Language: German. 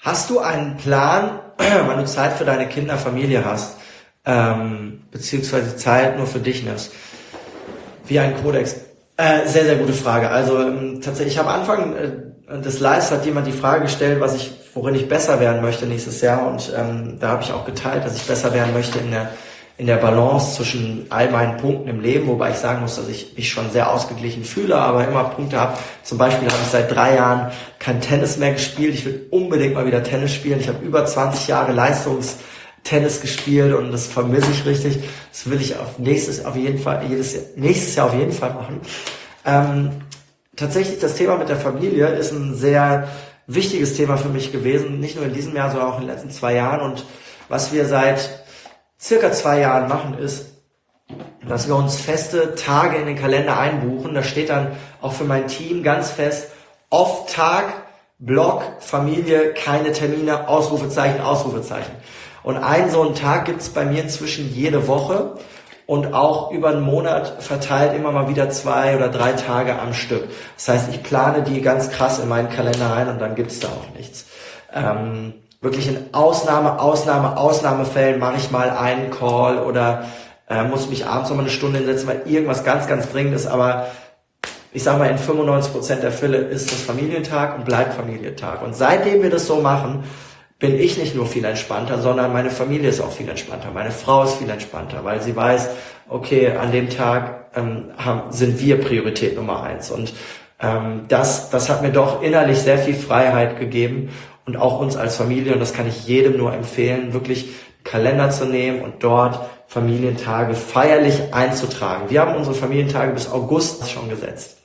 Hast du einen Plan, wann du Zeit für deine Kinder, Familie hast, beziehungsweise Zeit nur für dich nimmst? Wie ein Kodex? Sehr, sehr gute Frage. Also tatsächlich, ich habe am Anfang des Lives hat jemand die Frage gestellt, worin ich besser werden möchte nächstes Jahr, und da habe ich auch geteilt, dass ich besser werden möchte in der Balance zwischen all meinen Punkten im Leben, wobei ich sagen muss, dass ich mich schon sehr ausgeglichen fühle, aber immer Punkte habe. Zum Beispiel habe ich seit 3 Jahren kein Tennis mehr gespielt. Ich will unbedingt mal wieder Tennis spielen. Ich habe über 20 Jahre Leistungstennis gespielt und das vermisse ich richtig. Das will ich nächstes Jahr auf jeden Fall machen. Tatsächlich das Thema mit der Familie ist ein sehr wichtiges Thema für mich gewesen, nicht nur in diesem Jahr, sondern auch in den letzten 2 Jahren. Und was wir seit circa 2 Jahren machen, ist, dass wir uns feste Tage in den Kalender einbuchen. Da steht dann auch für mein Team ganz fest: Off-Tag, Block, Familie, keine Termine, Ausrufezeichen, Ausrufezeichen. Und einen so einen Tag gibt's bei mir inzwischen jede Woche und auch über einen Monat verteilt immer mal wieder 2 oder 3 Tage am Stück. Das heißt, ich plane die ganz krass in meinen Kalender rein und dann gibt's da auch nichts. Wirklich in Ausnahmefällen mache ich mal einen Call oder muss mich abends noch mal eine Stunde hinsetzen, weil irgendwas ganz, ganz dringend ist. Aber ich sag mal, in 95% der Fälle ist das Familientag und bleibt Familientag. Und seitdem wir das so machen, bin ich nicht nur viel entspannter, sondern meine Familie ist auch viel entspannter. Meine Frau ist viel entspannter, weil sie weiß, okay, an dem Tag sind wir Priorität Nummer 1. Und das hat mir doch innerlich sehr viel Freiheit gegeben und auch uns als Familie. Und das kann ich jedem nur empfehlen, wirklich einen Kalender zu nehmen und dort Familientage feierlich einzutragen. Wir haben unsere Familientage bis August schon gesetzt.